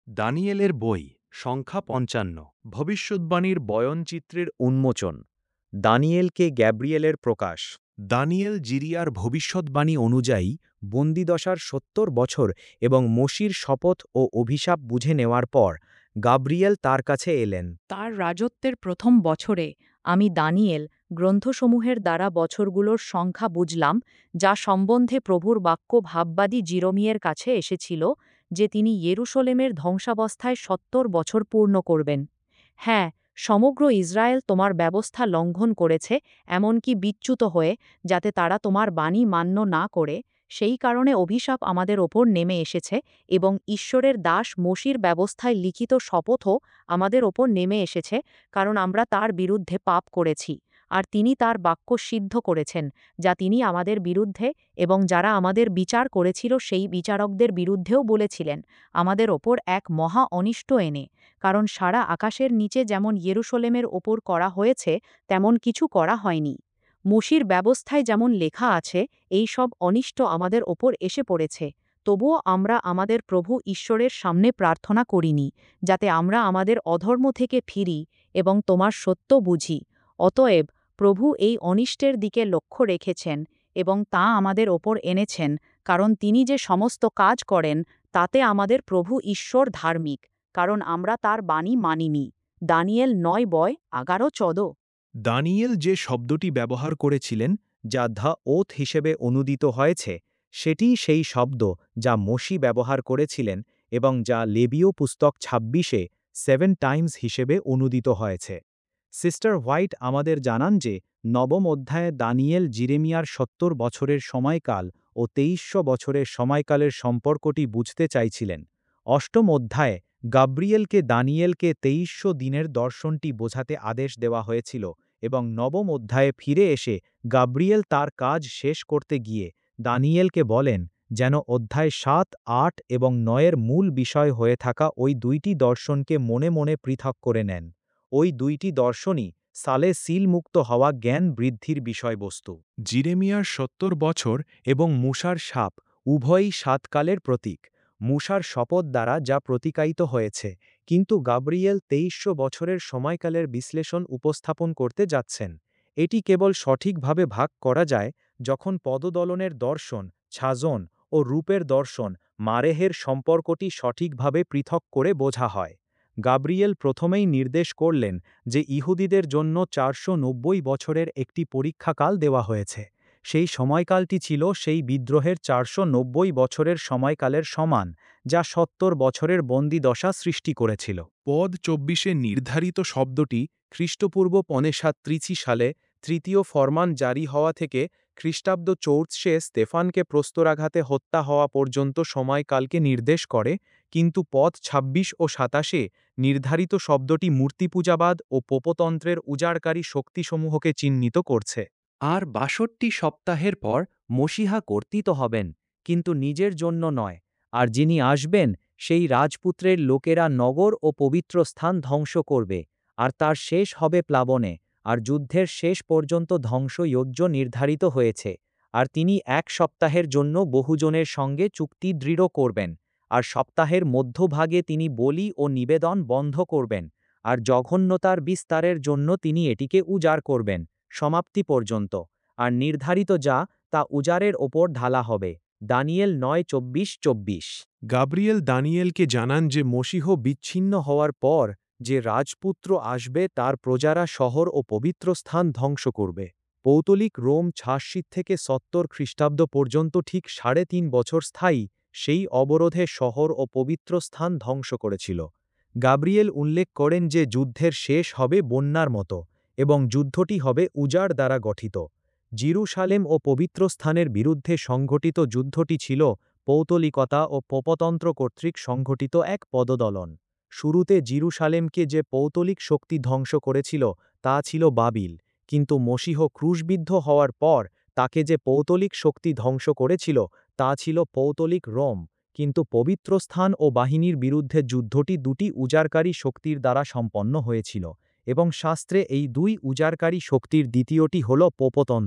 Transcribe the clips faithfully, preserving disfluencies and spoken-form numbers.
দানিয়েলের বই সংখ্যা পঞ্চান্ন। ভবিষ্যদ্বাণীর বয়নচিত্রের উন্মোচন। দানিয়েলকে গ্যাব্রিয়েলের প্রকাশ। দানিয়েল জিরিয়ার ভবিষ্যদ্বাণী অনুযায়ী বন্দিদশার সত্তর বছর এবং মসির শপথ ও অভিশাপ বুঝে নেওয়ার পর গাব্রিয়েল তার কাছে এলেন। তার রাজত্বের প্রথম বছরে আমি দানিয়েল গ্রন্থসমূহের দ্বারা বছরগুলোর সংখ্যা বুঝলাম, যা সম্বন্ধে প্রভুর বাক্য ভাববাদী জিরোমিয়ের কাছে এসেছিল, যে তিনি ইয়েরুশলেমের ধ্বংসাবস্থায় সত্তর বছর পূর্ণ করবেন। হ্যাঁ, সমগ্র ইসরায়েল তোমার ব্যবস্থা লঙ্ঘন করেছে, এমনকি বিচ্যুত হয়ে, যাতে তারা তোমার বাণী মান্য না করে। সেই কারণে অভিশাপ আমাদের ওপর নেমে এসেছে, এবং ঈশ্বরের দাস মসির ব্যবস্থায় লিখিত শপথও আমাদের ওপর নেমে এসেছে, কারণ আমরা তার বিরুদ্ধে পাপ করেছি, আর তিনি তার বাক্য সিদ্ধ করেছেন, যা তিনি আমাদের বিরুদ্ধে এবং যারা আমাদের বিচার করেছিল সেই বিচারকদের বিরুদ্ধেও বলেছিলেন, আমাদের ওপর এক মহা অনিষ্ট এনে। কারণ সারা আকাশের নিচে যেমন ইয়েরুশলেমের ওপর করা হয়েছে, তেমন কিছু করা হয়নি। মসির ব্যবস্থায় যেমন লেখা আছে, এই সব অনিষ্ট আমাদের ওপর এসে পড়েছে। তবুও আমরা আমাদের প্রভু ঈশ্বরের সামনে প্রার্থনা করিনি, যাতে আমরা আমাদের অধর্ম থেকে ফিরি এবং তোমার সত্য বুঝি। অতএব প্রভু এই অনিষ্টের দিকে লক্ষ্য রেখেছেন এবং তা আমাদের ওপর এনেছেন, কারণ তিনি যে সমস্ত কাজ করেন তাতে আমাদের প্রভু ঈশ্বর ধার্মিক, কারণ আমরা তার বাণী মানিনি। দানিয়েল নয় বয় এগারো চোদ্দ। দানিয়েল যে শব্দটি ব্যবহার করেছিলেন, যা দ্য ওথ হিসেবে অনুদিত হয়েছে, সেটিই সেই শব্দ যা মসি ব্যবহার করেছিলেন এবং যা লেবীয় পুস্তক ছাব্বিশে সেভেন টাইমস হিসেবে অনুদিত হয়েছে। সিস্টার হোয়াইট আমাদের জানান যে নবম অধ্যায়ে দানিয়েল জিরেমিয়ার সত্তর বছরের সময়কাল ও তেইশশো বছরের সময়কালের সম্পর্কটি বুঝতে চাইছিলেন। অষ্টম অধ্যায়ে গাব্রিয়েলকে দানিয়েলকে তেইশশো দিনের দর্শনটি বোঝাতে আদেশ দেওয়া হয়েছিল এবং নবম অধ্যায়ে ফিরে এসে গাব্রিয়েল তার কাজ শেষ করতে গিয়ে দানিয়েলকে বলেন যেন অধ্যায় সাত আট এবং নয়ের মূল বিষয় হয়ে থাকা ওই দুইটি দর্শনকে মনে মনে পৃথক করে নেন। ওই দুইটি দর্শনই সালে সিলমুক্ত হওয়া জ্ঞান বৃদ্ধির বিষয়বস্তু। জিরেমিয়ার সত্তর বছর এবং মূসার সাপ উভয়ই সাতকালের প্রতীক। মূসার শপথ দ্বারা যা প্রতিকায়িত হয়েছে, কিন্তু গাব্রিয়েল তেইশশো বছরের সময়কালের বিশ্লেষণ উপস্থাপন করতে যাচ্ছেন। এটি কেবল সঠিকভাবে ভাগ করা যায় যখন পদদলনের দর্শন, ছাজন ও রূপের দর্শন, মারেহের সম্পর্কটি সঠিকভাবে পৃথক করে বোঝা হয়। গাব্রিয়েল প্রথমেই নির্দেশ করলেন যে ইহুদিদের জন্য চারশো নব্বই বছরের একটি পরীক্ষাকাল দেওয়া হয়েছে। সেই সময়কালটি ছিল সেই বিদ্রোহের চারশো নব্বই বছরের সময়কালের সমান, যা সত্তর বছরের বন্দিদশা সৃষ্টি করেছিল। পদ চব্বিশে নির্ধারিত শব্দটি খ্রিস্টপূর্ব পনেসাত ত্রিশি সালে তৃতীয় ফরমান জারি হওয়া থেকে খ্রিস্টাব্দ চৌর্চে স্তেফানকে প্রস্তরাঘাতে হত্যা হওয়া পর্যন্ত সময়কালকে নির্দেশ করে, কিন্তু পদ ছাব্বিশ ও সাতাশে নির্ধারিত শব্দটি মূর্তিপূজাবাদ ও পোপতন্ত্রের উজাড়কারী শক্তিসমূহকে চিহ্নিত করছে। আর বাষট্টি সপ্তাহের পর মসিহা কর্তৃত হবেন, কিন্তু নিজের জন্য নয়। আর যিনি আসবেন সেই রাজপুত্রের লোকেরা নগর ও পবিত্র স্থান ধ্বংস করবে, আর তার শেষ হবে প্লাবনে, আর যুদ্ধের শেষ পর্যন্ত ধ্বংসযজ্ঞ নির্ধারিত হয়েছে। আর তিনি এক সপ্তাহের জন্য বহুজনের সঙ্গে চুক্তি দৃঢ় করবেন, আর সপ্তাহের মধ্যভাগে তিনি বলি ও নিবেদন বন্ধ করবেন, আর জঘন্যতার বিস্তারের জন্য তিনি এটিকে উজাড় করবেন সমাপ্তি পর্যন্ত, আর নির্ধারিত যা তা উজাড়ের ওপর ঢালা হবে। দানিয়েল নয় চব্বিশ চব্বিশ। গাব্রিয়েল দানিয়েলকে জানান যে মসীহ বিচ্ছিন্ন হওয়ার পর যে রাজপুত্র আসবে তার প্রজারা শহর ও পবিত্র স্থান ধ্বংস করবে। পৌতলিক রোম ছাব্বিশ থেকে সত্তর খ্রিস্টাব্দ পর্যন্ত ঠিক সাড়ে তিন বছর স্থায়ী সেই অবরোধে শহর ও পবিত্র স্থান ধ্বংস করেছিল। গাব্রিয়েল উল্লেখ করেন যে যুদ্ধের শেষ হবে বন্যার মতো, এবং যুদ্ধটি হবে উজাড় দ্বারা গঠিত। জিরুসালেম ও পবিত্র স্থানের বিরুদ্ধে সংঘটিত যুদ্ধটি ছিল পৌতলিকতা ও পোপতন্ত্র কর্তৃক সংঘটিত এক পদদলন। শুরুতে জিরুসালেমকে যে পৌতলিক শক্তি ধ্বংস করেছিল তা ছিল বাবিল, কিন্তু মসীহ ক্রুশবিদ্ধ হওয়ার পর তাকে যে পৌতলিক শক্তি ধ্বংস করেছিল তা ছিল পৌতলিক রোম। কিন্তু পবিত্র স্থান ও বাহিনীর বিরুদ্ধে যুদ্ধটি দুটি উজাড়কারী শক্তির দ্বারা সম্পন্ন হয়েছিল, এবং শাস্ত্রে এই দুই উজাড়কারী শক্তির দ্বিতীয়টি হল পোপতন্ত্র।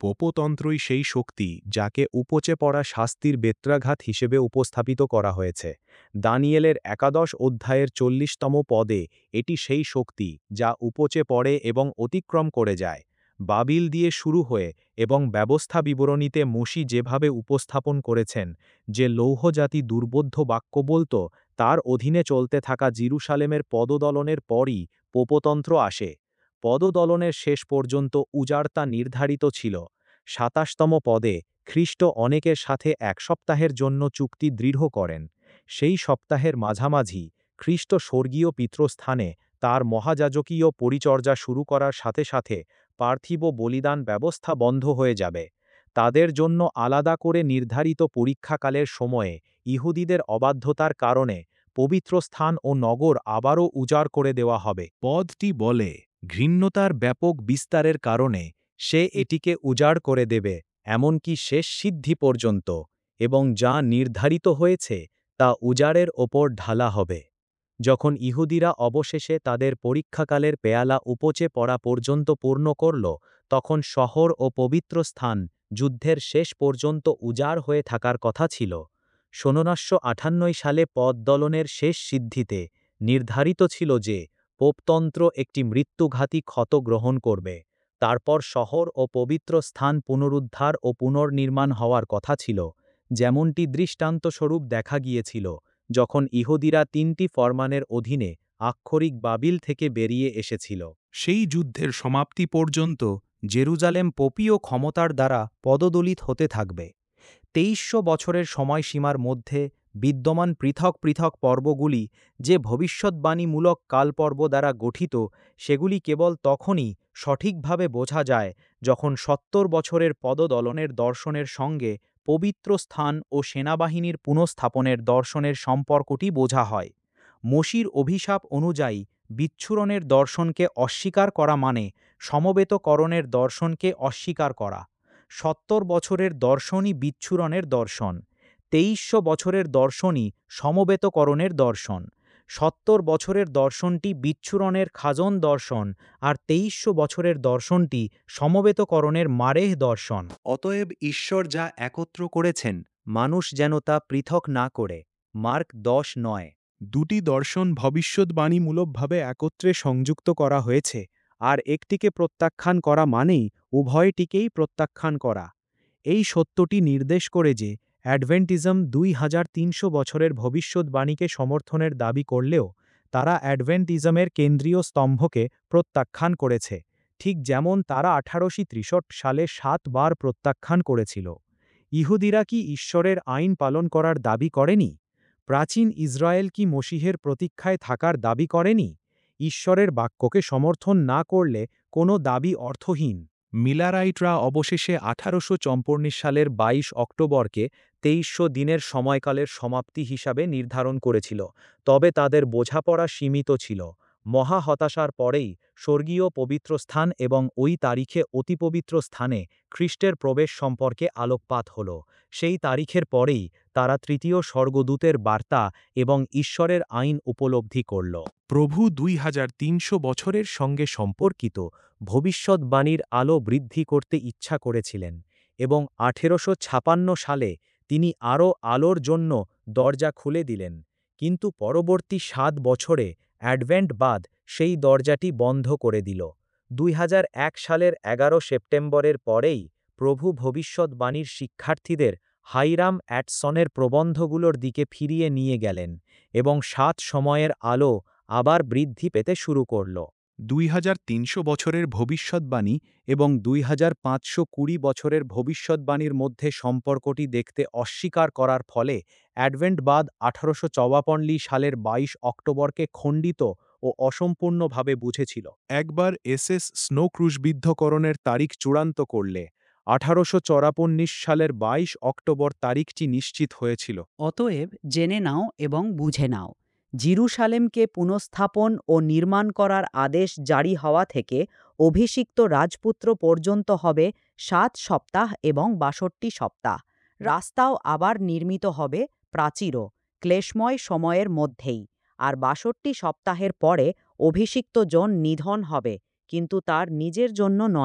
পোপতন্ত্রই সেই শক্তি যাকে উপচে পড়া শাস্তির বেত্রাঘাত হিসেবে উপস্থাপিত করা হয়েছে। দানিয়েলের একাদশ অধ্যায়ের চল্লিশতম পদে এটি সেই শক্তি যা উপচে পড়ে এবং অতিক্রম করে যায়। বাবিল দিয়ে শুরু হয়ে এবং ব্যবস্থা বিবরণীতে মোশি যেভাবে উপস্থাপন করেছেন যে লৌহজাতি দুর্বোধ্য বাক্য বলত, তার অধীনে চলতে থাকা জিরুসালেমের পদদলনের পরই পোপতন্ত্র আসে। পদদলনের শেষ পর্যন্ত উজাড়তা নির্ধারিত ছিল। সাতাশতম পদে খ্রিস্ট অনেকের সাথে এক সপ্তাহের জন্য চুক্তি দৃঢ় করেন। সেই সপ্তাহের মাঝামাঝি খ্রিস্ট স্বর্গীয় পিতৃস্থানে তার মহাযাজকীয় পরিচর্যা শুরু করার সাথে সাথে পার্থিব বলিদান ব্যবস্থা বন্ধ হয়ে যাবে। তাদের জন্য আলাদা করে নির্ধারিত পরীক্ষাকালের সময়ে ইহুদিদের অবাধ্যতার কারণে পবিত্র স্থান ও নগর আবারও উজাড় করে দেওয়া হবে। পদটি বলে, ঘৃণ্যতার ব্যাপক বিস্তারের কারণে সে এটিকে উজাড় করে দেবে, এমনকি শেষ সিদ্ধি পর্যন্ত, এবং যা নির্ধারিত হয়েছে তা উজাড়ের ওপর ঢালা হবে। যখন ইহুদিরা অবশেষে তাদের পরীক্ষাকালের পেয়ালা উপচে পড়া পর্যন্ত পূর্ণ করল, তখন শহর ও পবিত্র স্থান যুদ্ধের শেষ পর্যন্ত উজাড় হয়ে থাকার কথা ছিল। ষোলশো আটান্ন সালে পদদলনের শেষ সিদ্ধিতে নির্ধারিত ছিল যে পোপতন্ত্র একটি মৃত্যুঘাতী ক্ষত গ্রহণ করবে। তারপর শহর ও পবিত্র স্থান পুনরুদ্ধার ও পুনর্নির্মাণ হওয়ার কথা ছিল, যেমনটি দৃষ্টান্তস্বরূপ দেখা গিয়েছিল যখন ইহুদিরা তিনটি ফরমানের অধীনে আক্ষরিক বাবিল থেকে বেরিয়ে এসেছিল। সেই যুদ্ধের সমাপ্তি পর্যন্ত জেরুজালেম পোপীয় ক্ষমতার দ্বারা পদদলিত হতে থাকবে। তেইশশো বছরের সময়সীমার মধ্যে বিদ্যমান পৃথক পৃথক পর্বগুলি যে ভবিষ্যদ্বাণীমূলক কালপর্ব দ্বারা গঠিত, সেগুলি কেবল তখনই সঠিকভাবে বোঝা যায় যখন সত্তর বছরের পদদলনের দর্শনের সঙ্গে পবিত্র স্থান ও সেনাবাহিনীর পুনঃস্থাপনের দর্শনের সম্পর্কটি বোঝা হয়। মোশির অভিশাপ অনুযায়ী বিচ্ছুরণের দর্শনকে অস্বীকার করা মানে সমবেতকরণের দর্শনকে অস্বীকার করা। সত্তর বছরের দর্শনই বিচ্ছুরণের দর্শন, তেইশশো বছরের দর্শনই সমবেতকরণের দর্শন। সত্তর বছরের দর্শনটি বিচ্ছুরণের খাজন দর্শন, আর তেইশশো বছরের দর্শনটি সমবেতকরণের মারেহ দর্শন। অতএব ঈশ্বর যা একত্র করেছেন, মানুষ যেন তা পৃথক না করে। মার্ক দশ নয়। দুটি দর্শন ভবিষ্যদ্বাণীমূলকভাবে একত্রে সংযুক্ত করা হয়েছে, আর একটিকে প্রত্যাখ্যান করা মানেই উভয়টিকেই প্রত্যাখ্যান করা। এই সত্যটি নির্দেশ করে যে অ্যাডভেন্টিজম দুই হাজার তিনশো বছরের ভবিষ্যদ্বাণীকে সমর্থনের দাবি করলেও তারা অ্যাডভেন্টিজমের কেন্দ্রীয় স্তম্ভকে প্রত্যাখ্যান করেছে, ঠিক যেমন তারা আঠারোশো ত্রিশট সালে সাতবার প্রত্যাখ্যান করেছিল। ইহুদিরা কি ঈশ্বরের আইন পালন করার দাবি করেনি? প্রাচীন ইসরায়েল কি মসিহের প্রতীক্ষায় থাকার দাবি করেনি? ঈশ্বরের বাক্যকে সমর্থন না করলে কোনো দাবি অর্থহীন। মিলারাইটরা অবশেষে আঠারোশো চৌপন্ন সালের বাইশ অক্টোবরকে তেইশশো দিনের সময়কালের সমাপ্তি হিসাবে নির্ধারণ করেছিল, তবে তাদের বোঝাপড়া সীমিত ছিল। মহা হতাশার পরেই স্বর্গীয় পবিত্রস্থান এবং ওই তারিখে অতিপবিত্র স্থানে খ্রিস্টের প্রবেশ সম্পর্কে আলোকপাত হল। সেই তারিখের পরেই তারা তৃতীয় স্বর্গদূতের বার্তা এবং ঈশ্বরের আইন উপলব্ধি করল। প্রভু দুই হাজার তিনশো বছরের সঙ্গে সম্পর্কিত ভবিষ্যদ্বাণীর আলো বৃদ্ধি করতে ইচ্ছা করেছিলেন, এবং আঠেরোশো ছাপান্ন সালে তিনি আরও আলোর জন্য দরজা খুলে দিলেন। কিন্তু পরবর্তী সাত বছরে অ্যাডভেন্টবাদ সেই দরজাটি বন্ধ করে দিল। দুই হাজার এক সালের এগারো সেপ্টেম্বরের পরেই প্রভু ভবিষ্যদ্বাণীর শিক্ষার্থীদের হাইরাম অ্যাটসনের প্রবন্ধগুলোর দিকে ফিরিয়ে নিয়ে গেলেন, এবং সাত সময়ের আলো আবার বৃদ্ধি পেতে শুরু করল। দুই হাজার তিনশো বছরের ভবিষ্যদ্বাণী এবং দুই হাজার পাঁচশো কুড়ি বছরের ভবিষ্যদ্বাণীর মধ্যে সম্পর্কটি দেখতে অস্বীকার করার ফলে অ্যাডভেন্টবাদ আঠারোশো চৌয়ান্ন সালের বাইশ অক্টোবরকে খণ্ডিত ও অসম্পূর্ণভাবে বুঝেছিল। একবার এসএস স্নো ক্রুশবিদ্ধকরণের তারিখ চূড়ান্ত করলে আঠারোশো চৌরান্ন সালের বাইশ অক্টোবর তারিখটি নিশ্চিত হয়েছিল। অতএব জেনে নাও এবং বুঝে নাও, জিরুসালেমকে পুনঃস্থাপন ও নির্মাণ করার আদেশ জারি হওয়া থেকে অভিষিক্ত রাজপুত্র পর্যন্ত হবে সাত সপ্তাহ এবং বাষট্টি সপ্তাহ। রাস্তাও আবার নির্মিত হবে প্রাচীরও ক্লেশময় সময়ের মধ্যেই। আর বাষট্টি সপ্তাহের পরে অভিষিক্ত জন নিধন হবে, কিন্তু তার নিজের জন্য নয়,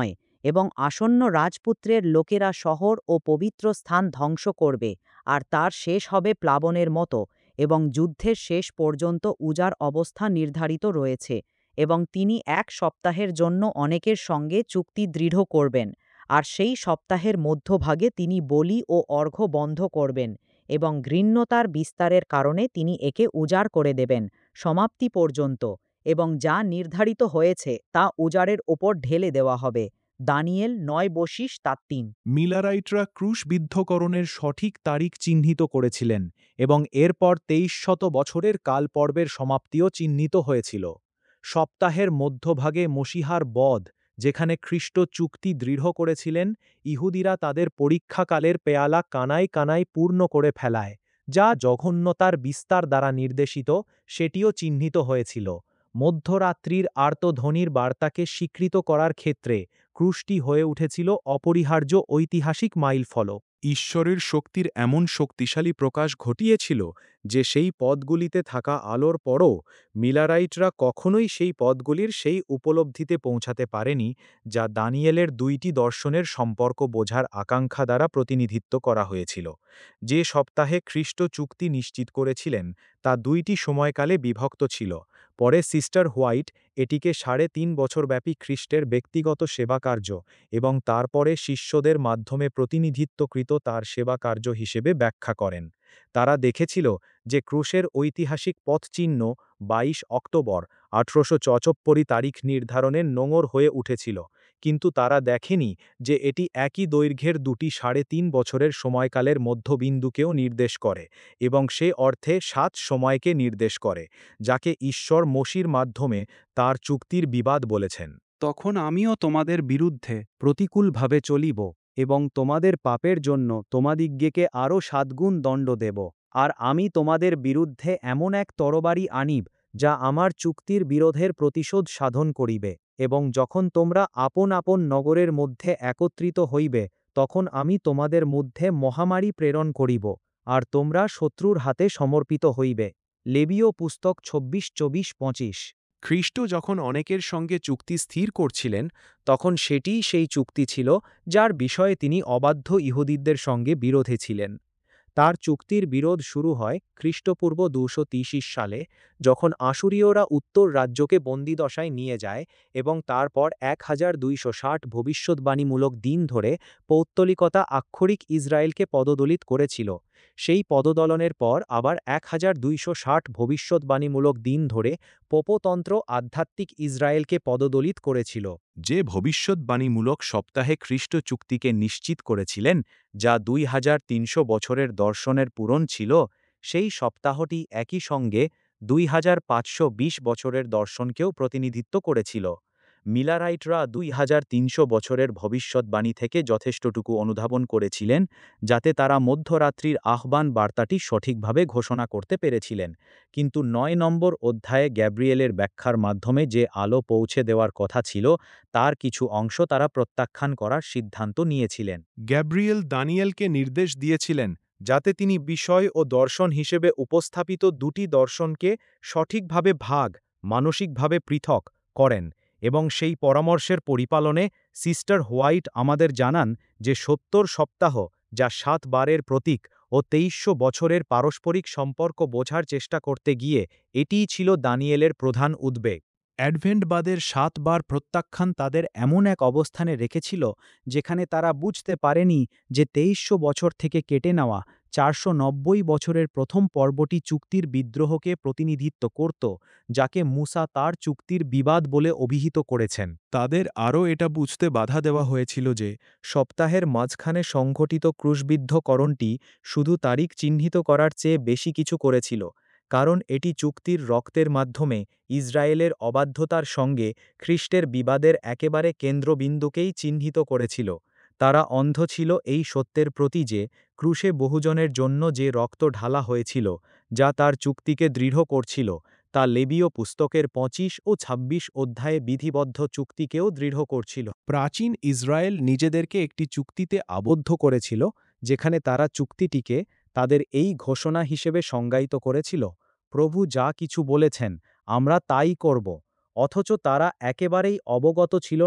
এবং আসন্ন রাজপুত্রের লোকেরা শহর ও পবিত্র স্থান ধ্বংস করবে, আর তার শেষ হবে প্লাবনের মতো, এবং যুদ্ধের শেষ পর্যন্ত উজাড় অবস্থা নির্ধারিত রয়েছে। এবং তিনি এক সপ্তাহের জন্য অনেকের সঙ্গে চুক্তি দৃঢ় করবেন, আর সেই সপ্তাহের মধ্যভাগে তিনি বলি ও অর্ঘ্য বন্ধ করবেন, এবং ঘৃণ্যতার বিস্তারের কারণে তিনি একে উজাড় করে দেবেন সমাপ্তি পর্যন্ত, এবং যা নির্ধারিত হয়েছে তা উজাড়ের ওপর ঢেলে দেওয়া হবে। দানিয়েল নয় বশিস তার তিন। মিলারাইটরা ক্রুশবিদ্ধকরণের সঠিক তারিখ চিহ্নিত করেছিলেন এবং এরপর তেইশ শত বছরের কালপর্বের সমাপ্তিও চিহ্নিত হয়েছিল। সপ্তাহের মধ্যভাগে মসিহার বধ, যেখানে খ্রিস্ট চুক্তি দৃঢ় করেছিলেন, ইহুদিরা তাদের পরীক্ষাকালের পেয়ালা কানায় কানায় পূর্ণ করে ফেলায়, যা জঘন্যতার বিস্তার দ্বারা নির্দেশিত, সেটিও চিহ্নিত হয়েছিল। মধ্যরাত্রির আর্তধ্বনির বার্তাকে স্বীকৃত করার ক্ষেত্রে ক্রুশটি হয়ে উঠেছিল অপরিহার্য ঐতিহাসিক মাইলফলক। ঈশ্বরের শক্তির এমন শক্তিশালী প্রকাশ ঘটিয়েছিল যে সেই পদগুলিতে থাকা আলোর পরও মিলারাইটরা কখনোই সেই পদগুলির সেই উপলব্ধিতে পৌঁছাতে পারেনি যা দানিয়েলের দুইটি দর্শনের সম্পর্ক বোঝার আকাঙ্ক্ষা দ্বারা প্রতিনিধিত্ব করা হয়েছিল। যে সপ্তাহে খ্রিস্ট চুক্তি নিশ্চিত করেছিলেন তা দুইটি সময়কালে বিভক্ত ছিল। পরে সিস্টার হোয়াইট এটিকে সাড়ে তিন বছরব্যাপী খ্রিস্টের ব্যক্তিগত সেবাকার্য এবং তারপরে শিষ্যদের মাধ্যমে প্রতিনিধিত্বকৃত তার সেবাকার্য হিসেবে ব্যাখ্যা করেন। তারা দেখেছিল যে ক্রুশের ঐতিহাসিক পথচিহ্ন বাইশ অক্টোবর আঠারোশো চৌচপ্পরি তারিখ নির্ধারণের নোঙর হয়ে উঠেছিল, কিন্তু তারা দেখেনি যে এটি একই দৈর্ঘ্যের দুটি সাড়ে তিন বছরের সময়কালের মধ্যবিন্দুকেও নির্দেশ করে এবং সে অর্থে সাত সময়কে নির্দেশ করে, যাকে ঈশ্বর মসির মাধ্যমে তার চুক্তির বিবাদ বলেছেন। তখন আমিও তোমাদের বিরুদ্ধে প্রতিকূলভাবে চলিব এবং তোমাদের পাপের জন্য তোমাদিগকে আরও সাতগুণ দণ্ড দেব। আর আমি তোমাদের বিরুদ্ধে এমন এক তরবারি আনিব যা আমার চুক্তির বিরোধের প্রতিশোধ সাধন করিবে, এবং যখন তোমরা আপন আপন নগরের মধ্যে একত্রিত হইবে তখন আমি তোমাদের মধ্যে মহামারী প্রেরণ করিব, আর তোমরা শত্রুর হাতে সমর্পিত হইবে। লেবীয় পুস্তক চব্বিশ চব্বিশ পঁচিশ। খ্রিস্ট যখন অনেকের সঙ্গে চুক্তি স্থির করছিলেন তখন সেটিই সেই চুক্তি ছিল যার বিষয়ে তিনি অবাধ্য ইহুদিদের সঙ্গে বিরোধে ছিলেন। তার চুক্তির বিরোধ শুরু হয় খ্রিস্টপূর্ব দুশো তিরিশ সালে, যখন আশুরীয়রা উত্তর রাজ্যকে বন্দিদশায় নিয়ে যায় এবং তারপর এক হাজার দুইশো ষাট ভবিষ্যদ্বাণীমূলক দিন ধরে পৌত্তলিকতা আক্ষরিক ইসরায়েলকে পদদলিত করেছিল। সেই পদদলনের পর আবার এক হাজার দুইশো ষাট ভবিষ্যদ্বাণীমূলক দিন ধরে পোপতন্ত্র আধ্যাত্মিক ইসরায়েলকে পদদলিত করেছিল। যে ভবিষ্যদ্বাণীমূলক সপ্তাহে খ্রিস্ট চুক্তিকে নিশ্চিত করেছিলেন, যা দুই হাজার তিনশো বছরের দর্শনের পূরণ ছিল, সেই সপ্তাহটি একই সঙ্গে দুই হাজার পাঁচশো বিশ বছরের দর্শনকেও প্রতিনিধিত্ব করেছিল। মিলারাইটরা দুই হাজার তিনশো বছরের ভবিষ্যদ্বাণী থেকে যথেষ্টটুকু অনুধাবন করেছিলেন যাতে তারা মধ্যরাত্রির আহ্বান বার্তাটি সঠিকভাবে ঘোষণা করতে পেরেছিলেন, কিন্তু নয় নম্বর অধ্যায়ে গ্যাব্রিয়েলের ব্যাখ্যার মাধ্যমে যে আলো পৌঁছে দেওয়ার কথা ছিল তার কিছু অংশ তারা প্রত্যাখ্যান করার সিদ্ধান্ত নিয়েছিলেন। গ্যাব্রিয়েল দানিয়েলকে নির্দেশ দিয়েছিলেন যাতে তিনি বিষয় ও দর্শন হিসেবে উপস্থাপিত দুটি দর্শনকে সঠিকভাবে ভাগ, মানসিকভাবে পৃথক করেন, এবং সেই পরামর্শের পরিপালনে সিস্টার হোয়াইট আমাদের জানান যে সত্তর সপ্তাহ, যা সাত বারের প্রতীক, ও তেইশশো বছরের পারস্পরিক সম্পর্ক বোঝার চেষ্টা করতে গিয়ে এটিই ছিল দানিয়েলের প্রধান উদ্বেগ। অ্যাডভেন্টবাদের সাতবার প্রত্যাখ্যান তাদের এমন এক অবস্থানে রেখেছিল যেখানে তারা বুঝতে পারেনি যে তেইশশো বছর থেকে কেটে নেওয়া চারশো নব্বই বছরের প্রথম পর্বটি চুক্তির বিদ্রোহকে প্রতিনিধিত্ব করত, যাকে মুসা তার চুক্তির বিবাদ বলে অভিহিত করেছেন। তাদের আরও এটা বুঝতে বাধা দেওয়া হয়েছিল যে সপ্তাহের মাঝখানে সংঘটিত ক্রুশবিদ্ধকরণটি শুধু তারিখ চিহ্নিত করার চেয়ে বেশি কিছু করেছিল, কারণ এটি চুক্তির রক্তের মাধ্যমে ইসরায়েলের অবাধ্যতার সঙ্গে খ্রিস্টের বিবাদের একেবারে কেন্দ্রবিন্দুকেই চিহ্নিত করেছিল। তারা অন্ধ ছিল এই সত্যের প্রতি যে ক্রুশে বহুজনের জন্য যে রক্ত ঢালা হয়েছিল, যা তার চুক্তিকে দৃঢ় করছিল, তা লেবীয় পুস্তকের পঁচিশ ও ছাব্বিশ অধ্যায়ে বিধিবদ্ধ চুক্তিকেও দৃঢ় করছিল। প্রাচীন ইসরায়েল নিজেদেরকে একটি চুক্তিতে আবদ্ধ করেছিল, যেখানে তারা চুক্তিটিকে তাদের এই ঘোষণা হিসেবে সংজ্ঞায়িত করেছিল, প্রভু যা কিছু বলেছেন আমরা তাই করব। অথচ তারা একেবারেই অবগত ছিল না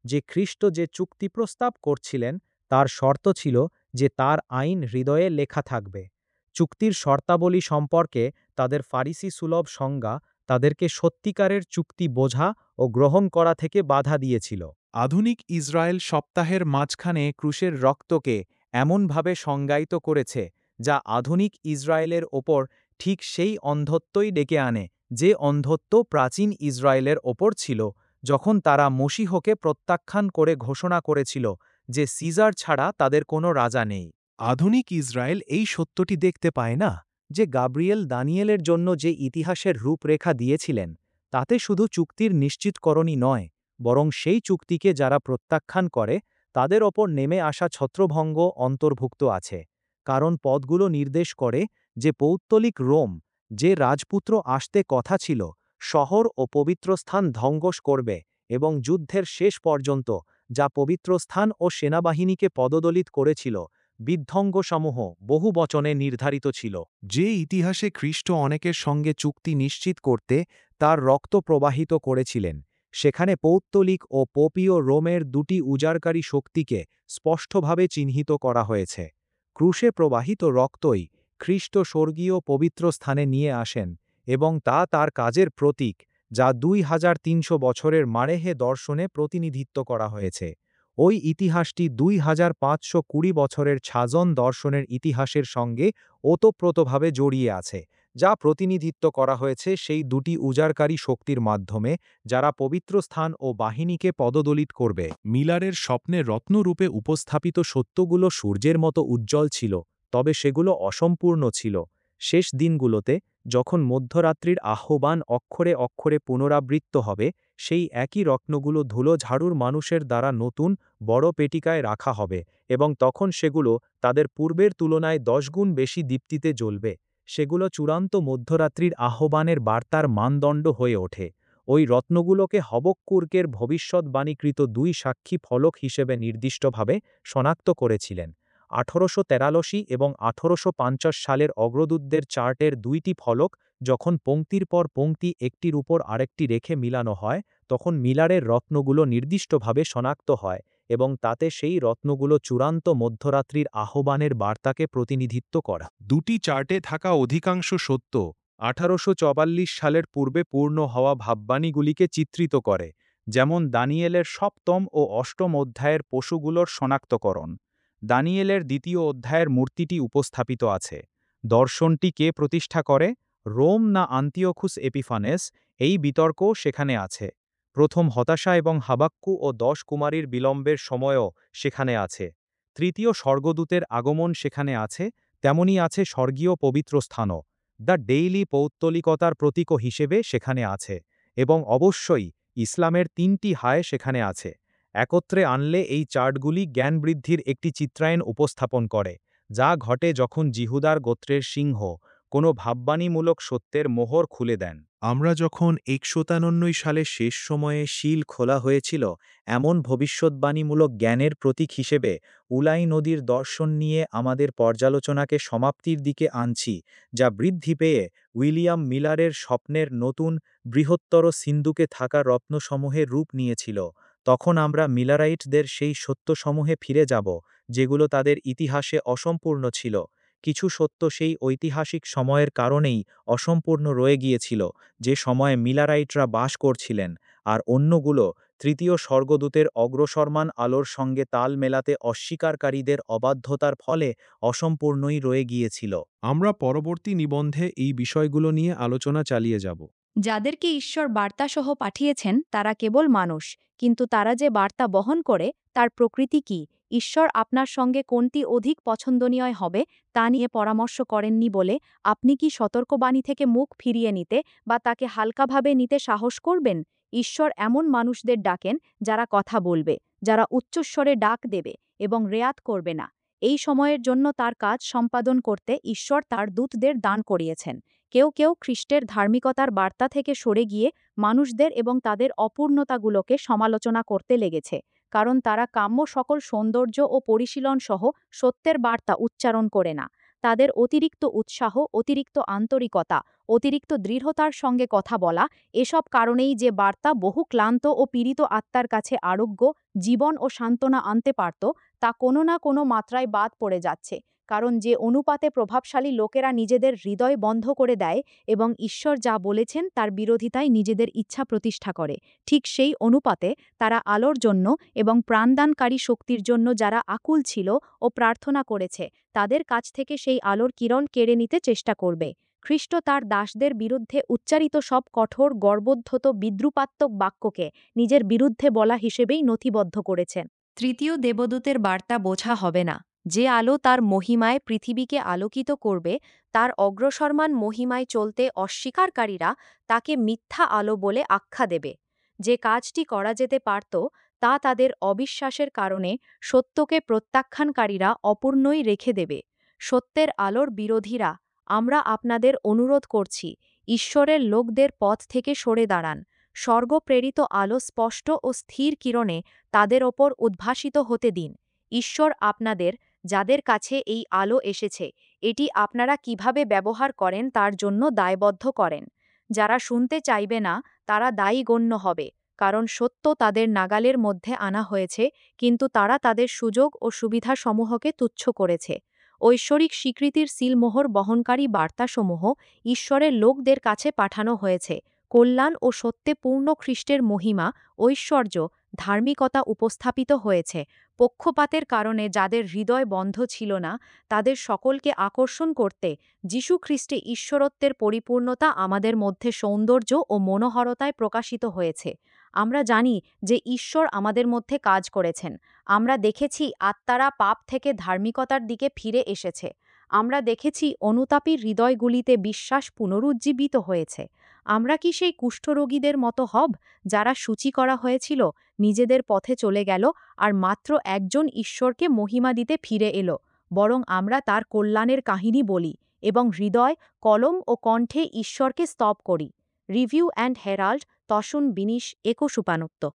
যে খ্রিস্ট যে চুক্তি প্রস্তাব করছিলেন তার শর্ত ছিল যে তার আইন হৃদয়ে লেখা থাকবে। চুক্তির শর্তাবলী সম্পর্কে তাদের ফারিসি সুলভ সংজ্ঞা তাদেরকে সত্যিকারের চুক্তি বোঝা ও গ্রহণ করা থেকে বাধা দিয়েছিল। আধুনিক ইসরায়েল সপ্তাহের মাঝখানে ক্রুশের রক্তকে এমনভাবে সংজ্ঞায়িত করেছে যা আধুনিক ইসরায়েলের ওপর ঠিক সেই অন্ধত্বই ডেকে আনে যে অন্ধত্ব প্রাচীন ইসরায়েলের ওপর ছিল যখন তারা মশীহকে প্রত্যাখ্যান করে ঘোষণা করেছিল যে সিজার ছাড়া তাদের কোনো রাজা নেই। আধুনিক ইসরায়েল এই সত্যটি দেখতে পায় না যে গাব্রিয়েল দানিয়েলের জন্য যে ইতিহাসের রূপরেখা দিয়েছিলেন তাতে শুধু চুক্তির নিশ্চিতকরণই নয়, বরং সেই চুক্তিকে যারা প্রত্যাখ্যান করে তাদের ওপর নেমে আসা ছত্রভঙ্গ অন্তর্ভুক্ত আছে। কারণ পদগুলো নির্দেশ করে যে পৌত্তলিক রোম, যে রাজপুত্র আসতে কথা ছিল, শহর ও পবিত্র স্থান ধ্বংস করবে এবং যুদ্ধের শেষ পর্যন্ত যা পবিত্র স্থান ও সেনাবাহিনীকে পদদলিত করেছিল, বিধ্বংসসমূহ বহু বচনে নির্ধারিত ছিল। যে ইতিহাসে খ্রিস্ট অনেকের সঙ্গে চুক্তি নিশ্চিত করতে তার রক্ত প্রবাহিত করেছিলেন, সেখানে পৌত্তলিক ও পোপীয় রোমের দুটি উজাড়কারী শক্তিকে স্পষ্টভাবে চিহ্নিত করা হয়েছে। ক্রুশে প্রবাহিত রক্তই খ্রিস্ট স্বর্গীয় পবিত্র স্থানে নিয়ে আসেন এবং তা তার কাজের প্রতীক, যা দুই হাজার তিনশো বছরের মারেহে দর্শনে প্রতিনিধিত্ব করা হয়েছে। ওই ইতিহাসটি দুই হাজার পাঁচশো কুড়ি বছরের ছাজন দর্শনের ইতিহাসের সঙ্গে ওতপ্রোতভাবে জড়িয়ে আছে, যা প্রতিনিধিত্ব করা হয়েছে সেই দুটি উজাড়কারী শক্তির মাধ্যমে যারা পবিত্র স্থান ও বাহিনীকে পদদলিত করবে। মিলারের স্বপ্নে রত্নরূপে উপস্থাপিত সত্যগুলো সূর্যের মতো উজ্জ্বল ছিল, তবে সেগুলো অসম্পূর্ণ ছিল। শেষ দিনগুলোতে যখন মধ্যরাত্রির আহ্বান অক্ষরে অক্ষরে পুনরাবৃত্ত হবে, সেই একই রত্নগুলো ধুলো ঝাড়ুর মানুষের দ্বারা নতুন বড় পেটিকায় রাখা হবে এবং তখন সেগুলো তাদের পূর্বের তুলনায় দশ গুণ বেশি দীপ্তিতে জ্বলবে। সেগুলো চূড়ান্ত মধ্যরাত্রির আহ্বানের বার্তার মানদণ্ড হয়ে ওঠে। ওই রত্নগুলোকে হবক্কুরকের ভবিষ্যদ্বাণীকৃত দুই সাক্ষী ফলক হিসেবে নির্দিষ্টভাবে শনাক্ত করেছিলেন। আঠারোশো তেরাশি এবং আঠারোশো পঞ্চাশ সালের অগ্রদূতদের চার্টের দুইটি ফলক যখন পংক্তির পর পংক্তি একটির উপর আরেকটি রেখে মিলানো হয়, তখন মিলারের রত্নগুলো নির্দিষ্টভাবে শনাক্ত হয় এবং তাতে সেই রত্নগুলো চূড়ান্ত মধ্যরাত্রির আহ্বানের বার্তাকে প্রতিনিধিত্ব করা। দুটি চার্টে থাকা অধিকাংশ সত্য আঠারোশো চুয়াল্লিশ সালের পূর্বে পূর্ণ হওয়া ভাববাণীগুলিকে চিত্রিত করে, যেমন দানিয়েলের সপ্তম ও অষ্টম অধ্যায়ের পশুগুলোর শনাক্তকরণ। দানিয়েলের দ্বিতীয় অধ্যায়ের মূর্তিটি উপস্থাপিত আছে। দর্শনটি কে প্রতিষ্ঠা করে, রোম না আন্তিওখুস এপিফানেস, এই বিতর্কও সেখানে আছে। প্রথম হতাশা এবং হাবাক্কু ও দশ কুমারীর বিলম্বের সময়ও সেখানে আছে। তৃতীয় স্বর্গদূতের আগমন সেখানে আছে, তেমনি আছে স্বর্গীয় পবিত্র স্থানও। দ্য ডেইলি পৌত্তলিকতার প্রতীক হিসেবে সেখানে আছে, এবং অবশ্যই ইসলামের তিনটি হায় সেখানে আছে। একত্রে আনলে এই চার্টগুলি জ্ঞান বৃদ্ধির একটি চিত্রায়ন উপস্থাপন করে, যা ঘটে যখন জিহুদার গোত্রের সিংহ কোনো ভাববাণীমূলক সত্যের মোহর খুলে দেন। আমরা যখন একশো সাতানব্বই সালের শেষ সময়ে শিল খোলা হয়েছিল, এমন ভবিষ্যদ্বাণীমূলক জ্ঞানের প্রতীক হিসেবে উলাই নদীর দর্শন নিয়ে আমাদের পর্যালোচনাকে সমাপ্তির দিকে আনছি, যা বৃদ্ধি পেয়ে উইলিয়াম মিলারের স্বপ্নের নতুন বৃহত্তর সিন্ধুকে থাকা রত্নসমূহের রূপ নিয়েছিল। তখন আমরা মিলারাইটদের সেই সত্যসমূহে ফিরে যাব যেগুলো তাদের ইতিহাসে অসম্পূর্ণ ছিল। কিছু সত্য সেই ঐতিহাসিক সময়ের কারণেই অসম্পূর্ণ রয়ে গিয়েছিল যে সময়ে মিলারাইটরা বাস করছিলেন, আর অন্যগুলো তৃতীয় স্বর্গদূতের অগ্রসরমান আলোর সঙ্গে তাল মেলাতে অস্বীকারীদের অবাধ্যতার ফলে অসম্পূর্ণই রয়ে গিয়েছিল। আমরা পরবর্তী নিবন্ধে এই বিষয়গুলো নিয়ে আলোচনা চালিয়ে যাব। যাদেরকে ঈশ্বর বার্তাসহ পাঠিয়েছেন তারা কেবল মানুষ, কিন্তু তারা যে বার্তা বহন করে তার প্রকৃতি কি, ঈশ্বর আপনার সঙ্গে কোনটি অধিক পছন্দনীয় হবে তা নিয়ে পরামর্শ করেননি বলে আপনি কি সতর্কবাণী থেকে মুখ ফিরিয়ে নিতে বা তাকে হালকাভাবে নিতে সাহস করবেন? ঈশ্বর এমন মানুষদের ডাকেন যারা কথা বলবে, যারা উচ্চস্বরে ডাক দেবে এবং রেয়াত করবে না। এই সময়ের জন্য তার কাজ সম্পাদন করতে ঈশ্বর তার দূতদের দান করিয়েছেন। কেউ কেউ খ্রিস্টের ধার্মিকতার বার্তা থেকে সরে গিয়ে মানুষদের এবং তাদের অপূর্ণতাগুলোকে সমালোচনা করতে লেগেছে, কারণ তারা কাম্য সকল সৌন্দর্য ও পরিশীলন সহ সত্যের বার্তা উচ্চারণ করে না। তাদের অতিরিক্ত উৎসাহ, অতিরিক্ত আন্তরিকতা, অতিরিক্ত দৃঢ়তার সঙ্গে কথা বলা, এসব কারণেই যে বার্তা বহু ক্লান্ত ও পীড়িত আত্মার কাছে আরোগ্য, জীবন ও সান্ত্বনা আনতে পারত, তা কোনো না কোনো মাত্রায় বাদ পড়ে যাচ্ছে। কারণ যে অনুপাতে প্রভাবশালী লোকেরা নিজেদের হৃদয় বন্ধ করে দেয় এবং ঈশ্বর যা বলেছেন তার বিরোধিতায় নিজেদের ইচ্ছা প্রতিষ্ঠা করে, ঠিক সেই অনুপাতে তারা আলোর জন্য এবং প্রাণদানকারী শক্তির জন্য যারা আকুল ছিল ও প্রার্থনা করেছে, তাদের কাছ থেকে সেই আলোর কিরণ কেড়ে নিতে চেষ্টা করবে। খ্রিস্ট তার দাসদের বিরুদ্ধে উচ্চারিত সব কঠোর গর্বোদ্ধত বিদ্রুপাত্মক বাক্যকে নিজের বিরুদ্ধে বলা হিসেবেই নথিবদ্ধ করেছেন। তৃতীয় দেবদূতের বার্তা বোঝা হবে না। যে আলো তার মহিমায় পৃথিবীকে আলোকিত করবে, তার অগ্রসরমান মহিমায় চলতে অস্বীকারীরা তাকে মিথ্যা আলো বলে আখ্যা দেবে। যে কাজটি করা যেতে পারত, তা তাদের অবিশ্বাসের কারণে সত্যকে প্রত্যাখ্যানকারীরা অপূর্ণই রেখে দেবে। সত্যের আলোর বিরোধীরা, আমরা আপনাদের অনুরোধ করছি, ঈশ্বরের লোকদের পথ থেকে সরে দাঁড়ান। স্বর্গপ্রেরিত আলো স্পষ্ট ও স্থির কিরণে তাদের ওপর উদ্ভাসিত হতে দিন। ঈশ্বর আপনাদের, যাদের কাছে এই আলো এসেছে, এটি আপনারা কিভাবে ব্যবহার করেন তার জন্য দায়বদ্ধ করেন। যারা শুনতে চাইবে না, তারা দায়ী গণ্য হবে, কারণ সত্য তাদের নাগালের মধ্যে আনা হয়েছে, কিন্তু তারা তাদের সুযোগ ও সুবিধাসমূহকে তুচ্ছ করেছে। ঐশ্বরিক স্বীকৃতির সিলমোহর বহনকারী বার্তাসমূহ ঈশ্বরের লোকদের কাছে পাঠানো হয়েছে। কল্যাণ ও সত্যে পূর্ণ খ্রিস্টের মহিমা, ঐশ্বর্য, ধার্মিকতা উপস্থাপিত হয়েছে। পক্ষপাতের কারণে যাদের হৃদয় বন্ধ ছিল না, তাদের সকলকে আকর্ষণ করতে যীশু খ্রিস্টে ঈশ্বরত্বের পরিপূর্ণতা আমাদের মধ্যে সৌন্দর্য ও মনোহরতায় প্রকাশিত হয়েছে। আমরা জানি যে ঈশ্বর আমাদের মধ্যে কাজ করেছেন। আমরা দেখেছি আত্মারা পাপ থেকে ধার্মিকতার দিকে ফিরে এসেছে। আমরা দেখেছি অনুতাপী হৃদয়গুলিতে বিশ্বাস পুনরুজ্জীবিত হয়েছে। আমরা কি সেই কুষ্ঠরোগীদের মতো হব, যারা সূচি করা হয়েছিল, নিজেদের পথে চলে গেল আর মাত্র একজন ঈশ্বরকে মহিমা দিতে ফিরে এলো? বরং আমরা তার কল্যাণের কাহিনী বলি এবং হৃদয়, কলম ও কণ্ঠে ঈশ্বরকে স্তব করি। রিভিউ অ্যান্ড হেরাল্ড, তসুন বিনিশ একুশ উপানুক্ত।